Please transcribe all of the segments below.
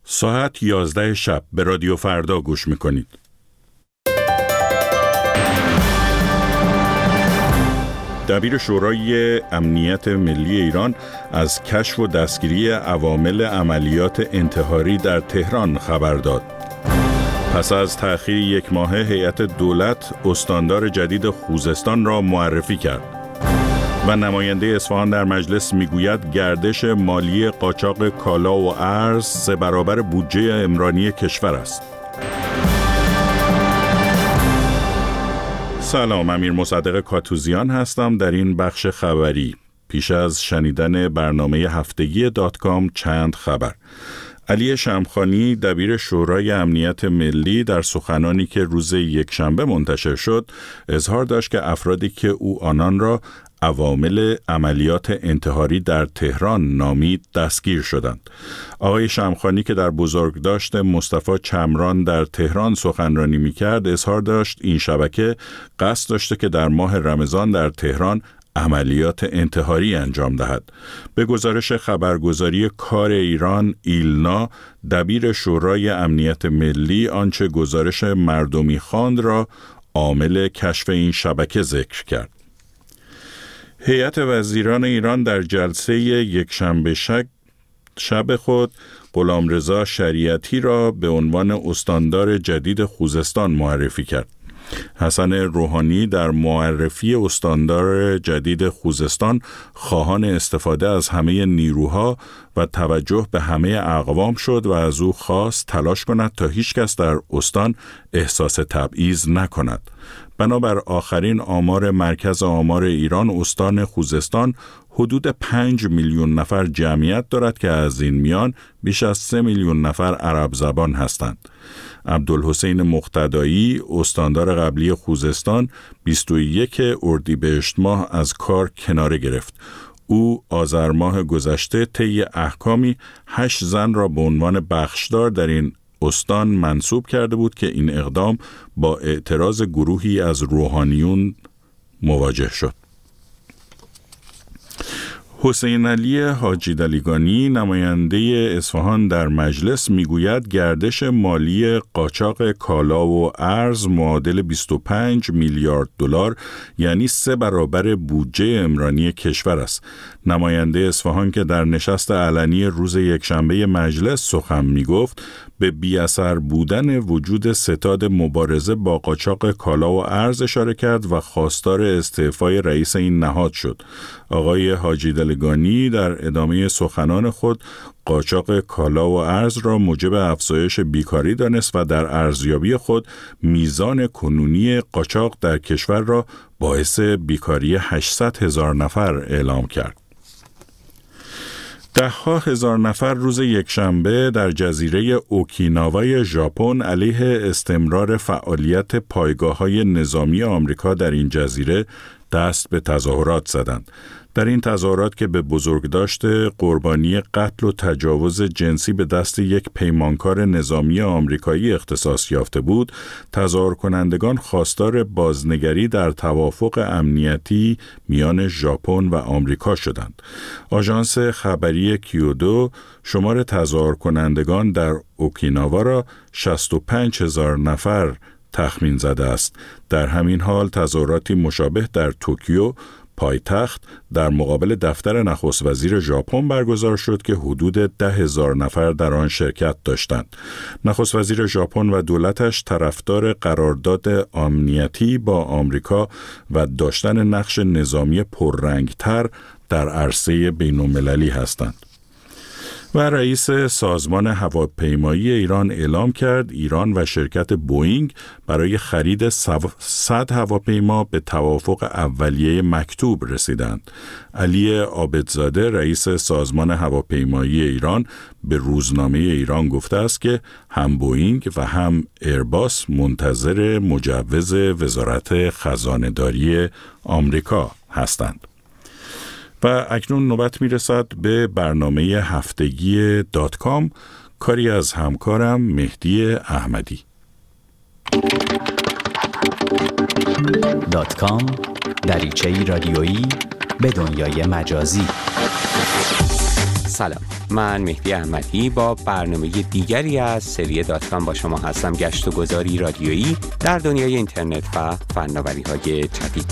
ساعت 11 شب به رادیو فردا گوش میکنید. دبیر شورای امنیت ملی ایران از کشف و دستگیری عوامل عملیات انتحاری در تهران خبر داد. پس از تأخیر 1 ماهه هیئت دولت استاندار جدید خوزستان را معرفی کرد. و نماینده اصفهان در مجلس میگوید گردش مالی قاچاق کالا و ارز 3 برابر بودجه عمرانی کشور است. سلام، امیر مصدق کاتوزیان هستم. در این بخش خبری پیش از شنیدن برنامه هفتگی .com چند خبر. علی شمخانی دبیر شورای امنیت ملی در سخنانی که روز یکشنبه منتشر شد اظهار داشت که افرادی که او آنان را عوامل عملیات انتحاری در تهران نامید دستگیر شدند. آقای شمخانی که در بزرگداشت مصطفی چمران در تهران سخنرانی می‌کرد اظهار داشت این شبکه قصد داشته که در ماه رمضان در تهران عملیات انتحاری انجام دهد. به گزارش خبرگزاری کار ایران ایلنا، دبیر شورای امنیت ملی آنچه گزارش مردمی خواند را عامل کشف این شبکه ذکر کرد. هیئت وزیران ایران در جلسه یکشنبه شب خود غلامرضا شریعتی را به عنوان استاندار جدید خوزستان معرفی کرد. حسن روحانی در معرفی استاندار جدید خوزستان خواهان استفاده از همه نیروها و توجه به همه اقوام شد و از او خواست تلاش کند تا هیچ کس در استان احساس تبعیض نکند. بنابر آخرین آمار مرکز آمار ایران، استان خوزستان حدود 5 میلیون نفر جمعیت دارد که از این میان بیش از 3 میلیون نفر عرب زبان هستند. عبدالحسین مقتدایی، استاندار قبلی خوزستان، 21 اردیبهشت ماه از کار کناره گرفت. او آذر ماه گذشته طی احکامی 8 زن را به عنوان بخشدار در این استان منصوب کرده بود که این اقدام با اعتراض گروهی از روحانیون مواجه شد. حسین علی حاجی دلیگانی نماینده اصفهان در مجلس میگوید گردش مالی قاچاق کالا و ارز معادل 25 میلیارد دلار یعنی 3 برابر بودجه عمرانی کشور است. نماینده اصفهان که در نشست علنی روز یکشنبه مجلس سخن میگفت به بی‌اثر بودن وجود ستاد مبارزه با قاچاق کالا و ارز اشاره کرد و خواستار استعفای رئیس این نهاد شد. آقای حاجی دلیگانی در ادامه سخنان خود قاچاق کالا و ارز را موجب افزایش بیکاری دانست و در ارزیابی خود میزان کنونی قاچاق در کشور را باعث بیکاری 800,000 نفر اعلام کرد. 10,000 نفر روز یکشنبه در جزیره اوکیناوای ژاپن علیه استمرار فعالیت پایگاه‌های نظامی آمریکا در این جزیره دست به تظاهرات زدند. در این تظاهرات که به بزرگداشت قربانی قتل و تجاوز جنسی به دست یک پیمانکار نظامی آمریکایی اختصاص یافته بود، تظاهر کنندگان خواستار بازنگری در توافق امنیتی میان ژاپن و آمریکا شدند. آژانس خبری کیودو شمار تظاهر کنندگان در اوکیناوا را 65,000 نفر تخمین زده است. در همین حال تظاهراتی مشابه در توکیو پایتخت در مقابل دفتر نخست وزیر ژاپن برگزار شد که حدود 10,000 نفر در آن شرکت داشتند. نخست وزیر ژاپن و دولتش طرفدار قرارداد امنیتی با آمریکا و داشتن نقش نظامی پررنگتر در عرصه بین‌المللی هستند. و رئیس سازمان هواپیمایی ایران اعلام کرد ایران و شرکت بوئینگ برای خرید 100 هواپیما به توافق اولیه مکتوب رسیدند. علی عابدزاده رئیس سازمان هواپیمایی ایران به روزنامه ایران گفته است که هم بوئینگ و هم ایرباس منتظر مجوز وزارت خزانه‌داری آمریکا هستند. و اکنون نوبت میرسد به برنامه هفتگی .com، کاری از همکارم مهدی احمدی. .com دریچه‌ای رادیویی به دنیای مجازی. سلام، من مهدی احمدی با برنامه دیگری از سری .com با شما هستم. گشت و گذاری رادیویی در دنیای اینترنت و فناوری‌های جدید.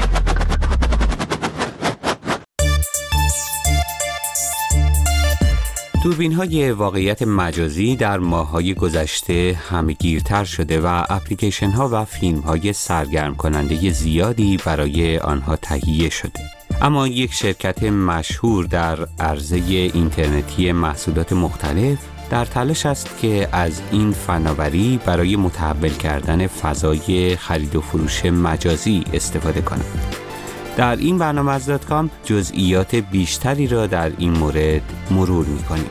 دوربین‌های واقعیت مجازی در ماه‌های گذشته همه‌گیرتر شده و اپلیکیشن‌ها و فیلم‌های سرگرم کننده زیادی برای آنها تهیه شده. اما یک شرکت مشهور در عرصه اینترنتی محصولات مختلف در تلاش است که از این فناوری برای متحول کردن فضای خرید و فروش مجازی استفاده کند. در این برنامه از .com جزئیات بیشتری را در این مورد مرور می‌کنیم.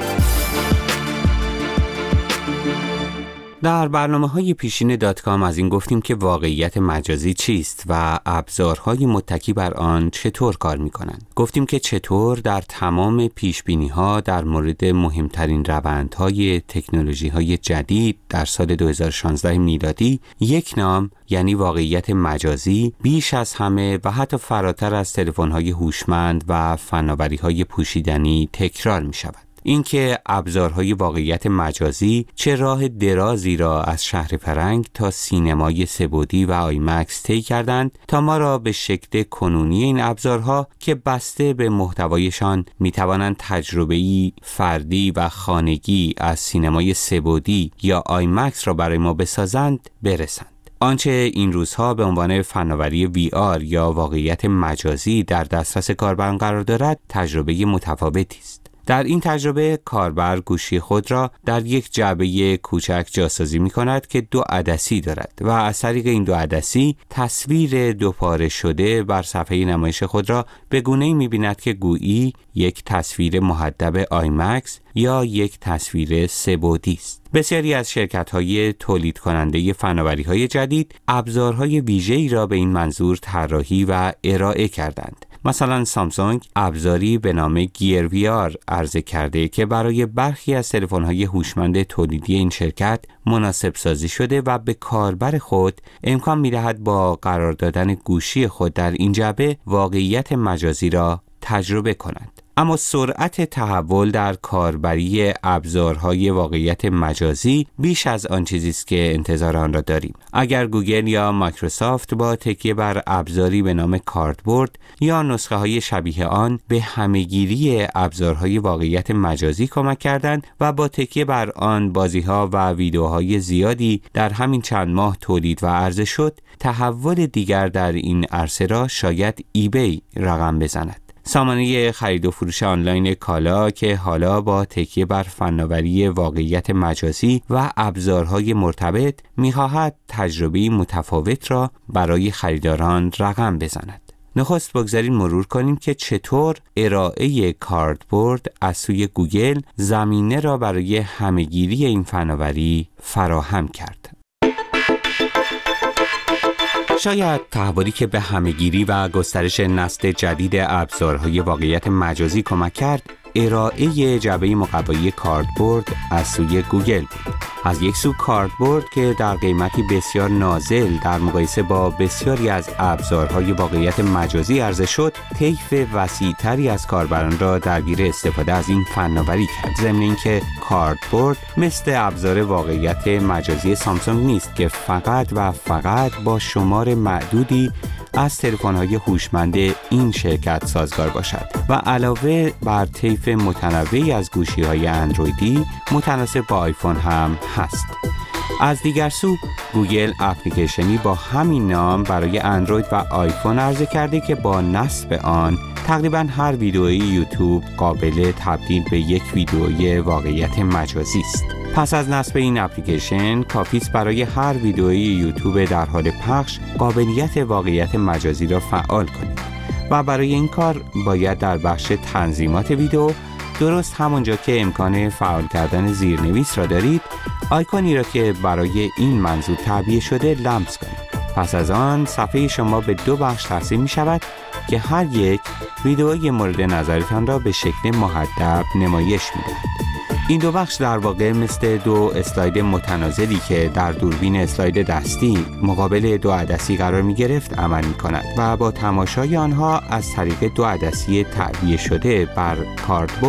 در برنامه‌های پیشین .com از این گفتیم که واقعیت مجازی چیست و ابزارهای متکی بر آن چطور کار می‌کنند. گفتیم که چطور در تمام پیش‌بینی‌ها در مورد مهمترین روندهای تکنولوژی‌های جدید در سال 2016 میلادی یک نام یعنی واقعیت مجازی بیش از همه و حتی فراتر از تلفن‌های هوشمند و فناوری‌های پوشیدنی تکرار می‌شود. اینکه ابزارهای واقعیت مجازی چه راه درازی را از شهر فرنگ تا سینمای سه‌بعدی و آیمکس طی کردند تا ما را به شکل کنونی این ابزارها که بسته به محتوایشان میتوانند تجربه‌ای فردی و خانگی از سینمای سه‌بعدی یا آیمکس را برای ما بسازند برسند. آنچه این روزها به عنوان فناوری VR یا واقعیت مجازی در دسترس کاربران قرار دارد تجربه متفاوتی است. در این تجربه کاربر گوشی خود را در یک جعبه کوچک جاسازی می کند که 2 عدسی دارد و از طریق این 2 عدسی تصویر 2 پاره شده بر صفحه نمایش خود را به گونه‌ای می بیند که گویی یک تصویر محدب آیمکس یا یک تصویر سه‌بعدی است. بسیاری از شرکت‌های تولید کننده فناوری‌های جدید ابزارهای ویژه‌ای را به این منظور طراحی و ارائه کردند. مثلا سامسونگ ابزاری به نام گیر VR عرضه کرده که برای برخی از تلفن‌های هوشمند تولیدی این شرکت مناسب سازی شده و به کاربر خود امکان می‌دهد با قرار دادن گوشی خود در این جعبه واقعیت مجازی را تجربه کند. اما سرعت تحول در کاربری ابزارهای واقعیت مجازی بیش از آن چیزی است که انتظار آن را داریم. اگر گوگل یا مایکروسافت با تکیه بر ابزاری به نام کاردبورد یا نسخه های شبیه آن به همه‌گیری ابزارهای واقعیت مجازی کمک کردند و با تکیه بر آن بازی‌ها و ویدیوهای زیادی در همین چند ماه تولید و عرضه شد، تحول دیگر در این عرصه را شاید ایبی رقم بزند. سامانه خرید و فروش آنلاین کالا که حالا با تکیه بر فناوری واقعیت مجازی و ابزارهای مرتبط می‌خواهد تجربه متفاوت را برای خریداران رقم بزند. نخست بگذارید مرور کنیم که چطور ارائه کاردبورد از سوی گوگل زمینه را برای همه‌گیری این فناوری فراهم کرد. شاید تحولی که به همه‌گیری و گسترش نسل جدید ابزارهای واقعیت مجازی کمک کرد، ارائه جعبه مقوایی کاردبورد از سوی گوگل بود. از یک سو کاردبورد که در قیمتی بسیار نازل در مقایسه با بسیاری از ابزارهای واقعیت مجازی عرضه شد، طیف وسیع‌تری از کاربران را درگیر استفاده از این فناوری کرد. ضمن اینکه کاردبورد مثل ابزار واقعیت مجازی سامسونگ نیست که فقط و فقط با شمار معدودی از تلفن‌های هوشمند این شرکت سازگار باشد و علاوه بر طیف متنوعی از گوشی‌های اندرویدی متناسب با آیفون هم هست. از دیگر سو گوگل اپلیکیشنی با همین نام برای اندروید و آیفون عرضه کرده که با نصب آن تقریباً هر ویدئوی یوتیوب قابل تبدیل به یک ویدئوی واقعیت مجازی است. پس از نصب این اپلیکیشن کافی است برای هر ویدئوی یوتیوب در حال پخش قابلیت واقعیت مجازی را فعال کنید و برای این کار باید در بخش تنظیمات ویدئو درست همونجا که امکان فعال کردن زیرنویس را دارید آیکونی را که برای این منظور تعبیه شده لمس کنید. پس از آن صفحه شما به 2 بخش تقسیم می شود که هر یک ویدئوی مورد نظرتان را به شکل محدب نمایش می دهد. این 2 بخش در واقع مثل 2 اسلاید متنازلی که در دوربین اسلاید دستی مقابل 2 عدسی قرار می گرفت عمل می کند و با تماشای آنها از طریق 2 عدسی تعبیه شده بر کاردبورد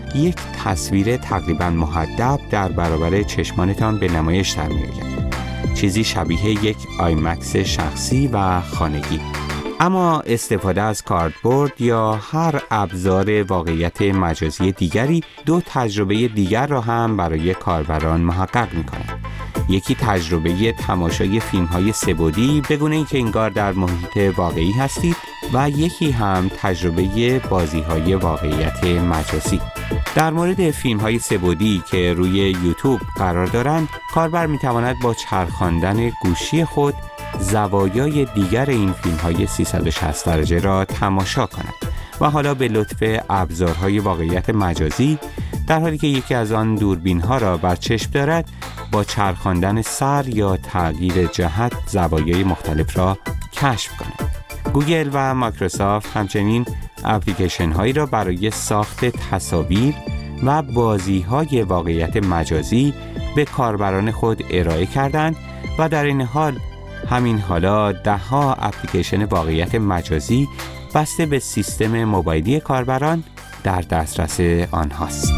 یک تصویر تقریباً محدب در برابر چشمانتان به نمایش در می‌آید. چیزی شبیه یک آیمکس شخصی و خانگی. اما استفاده از کاردبورد یا هر ابزار واقعیت مجازی دیگری دو تجربه دیگر را هم برای کاربران محقق می‌کند. یکی تجربه تماشای فیلم‌های سه‌بعدی به گونه‌ای که انگار در محیط واقعی هستید و یکی هم تجربه بازی‌های واقعیت مجازی. در مورد فیلم‌های سه‌بعدی که روی یوتیوب قرار دارند، کاربر می‌تواند با چرخاندن گوشی خود زوایای دیگر این فیلم‌های 360 درجه را تماشا کند و حالا به لطف ابزارهای واقعیت مجازی در حالی که یکی از آن دوربین‌ها را بر چشم دارد با چرخاندن سر یا تغییر جهت زوایای مختلف را کشف کند. گوگل و مایکروسافت همچنین اپلیکیشن هایی را برای ساخت تصاویر و بازی‌های واقعیت مجازی به کاربران خود ارائه کردند و در این حال حالا ده‌ها اپلیکیشن واقعیت مجازی بسته به سیستم موبایلی کاربران در دسترس آنهاست.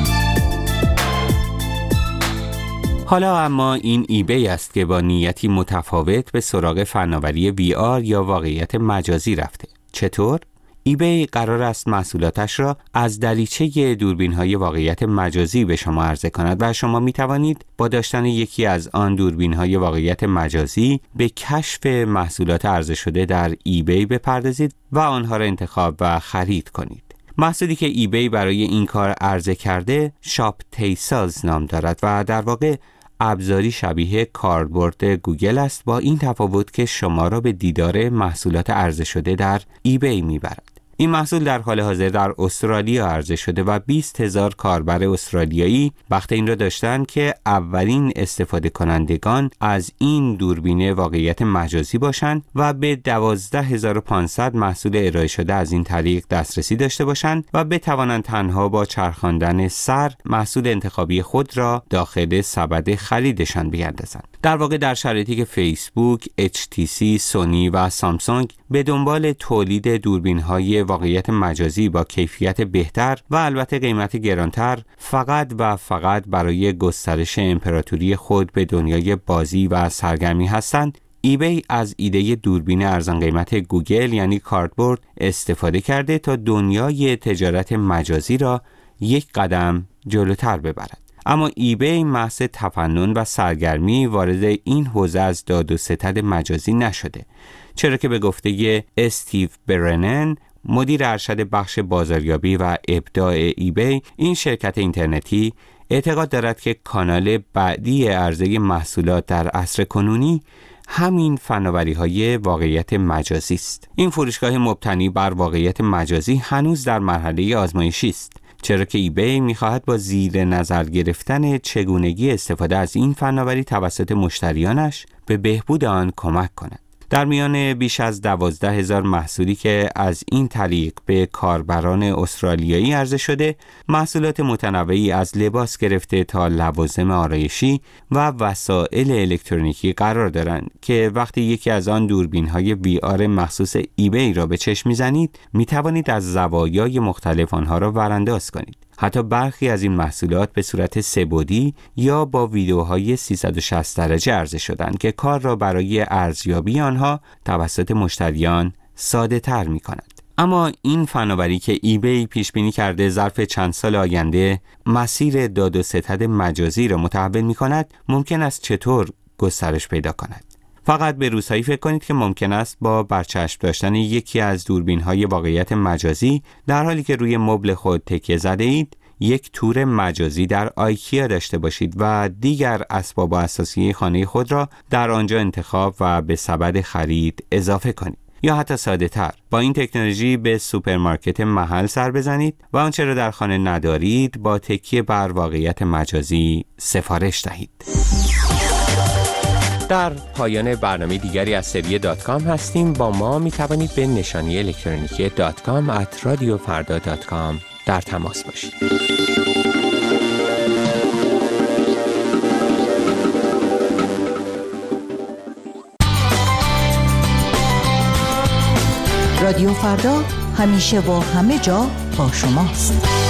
حالا اما این ایبی است که با نیتی متفاوت به سراغ فناوری VR یا واقعیت مجازی رفته. چطور؟ ایبی قرار است محصولاتش را از دریچه دوربین‌های واقعیت مجازی به شما عرضه کند و شما می توانید با داشتن یکی از آن دوربین‌های واقعیت مجازی به کشف محصولات عرضه شده در ایبی بپردازید و آنها را انتخاب و خرید کنید. محصولی که ایبی برای این کار عرضه کرده شاپ تیساز نام دارد و در واقع ابزاری شبیه کاردبورد گوگل است، با این تفاوت که شما را به دیدار محصولات عرضه شده در ایبی میبرد. این محصول در حال حاضر در استرالیا عرضه شده و 20,000 کاربر استرالیایی بخت این را داشتند که اولین استفاده کنندگان از این دوربین واقعیت مجازی باشند و به 12,500 محصول ارائه شده از این طریق دسترسی داشته باشند و بتوانند تنها با چرخاندن سر محصول انتخابی خود را داخل سبد خریدشان بیاندازند. در واقع در شرایطی که فیسبوک، HTC، سونی و سامسونگ به دنبال تولید دوربین‌های واقعیت مجازی با کیفیت بهتر و البته قیمت گرانتر فقط برای گسترش امپراتوری خود به دنیای بازی و سرگرمی هستند، ایبی از ایده دوربین ارزان قیمت گوگل یعنی کاردبورد استفاده کرده تا دنیای تجارت مجازی را یک قدم جلوتر ببرد. اما ایبی محض تفنن و سرگرمی وارد این حوزه از داد و ستد مجازی نشده، چرا که به گفته استیو برنن، مدیر ارشد بخش بازاریابی و ابداع ایبی، این شرکت اینترنتی اعتقاد دارد که کانال بعدی عرضه محصولات در عصر کنونی همین فناوری‌های واقعیت مجازی است. این فروشگاه مبتنی بر واقعیت مجازی هنوز در مرحله آزمایشی است، چرا که ایبی می‌خواهد با زیر نظر گرفتن چگونگی استفاده از این فناوری توسط مشتریانش به بهبود آن کمک کند. در میان بیش از 12,000 محصولی که از این طریق به کاربران استرالیایی عرضه شده، محصولات متنوعی از لباس گرفته تا لوازم آرایشی و وسایل الکترونیکی قرار دارند که وقتی یکی از آن دوربین‌های VR مخصوص ایبی را به چشم می‌زنید، می‌توانید از زوایای مختلف آنها را ورانداز کنید. حتی برخی از این محصولات به صورت سه‌بعدی یا با ویدیوهای 360 درجه عرضه شدند که کار را برای ارزیابی آنها توسط مشتریان ساده تر می کند. اما این فناوری که ایبی پیش بینی کرده ظرف چند سال آینده مسیر داد و ستد مجازی را متحول می کند، ممکن است چطور گسترش پیدا کند؟ فقط به روزهایی فکر کنید که ممکن است با برچسب داشتن یکی از دوربین‌های واقعیت مجازی در حالی که روی مبل خود تکیه زده اید، یک تور مجازی در آیکیا داشته باشید و دیگر اسباب اساسی خانه خود را در آنجا انتخاب و به سبد خرید اضافه کنید. یا حتی ساده تر، با این تکنولوژی به سوپرمارکت محل سر بزنید و آنچه را در خانه ندارید با تکیه بر واقعیت مجازی سفارش دهید. در پایان برنامه دیگری از سری .com هستیم. با ما می توانید به نشانی الکترونیکی .com@radiofarda.com در تماس باشید. رادیو فردا همیشه و همه جا با شماست.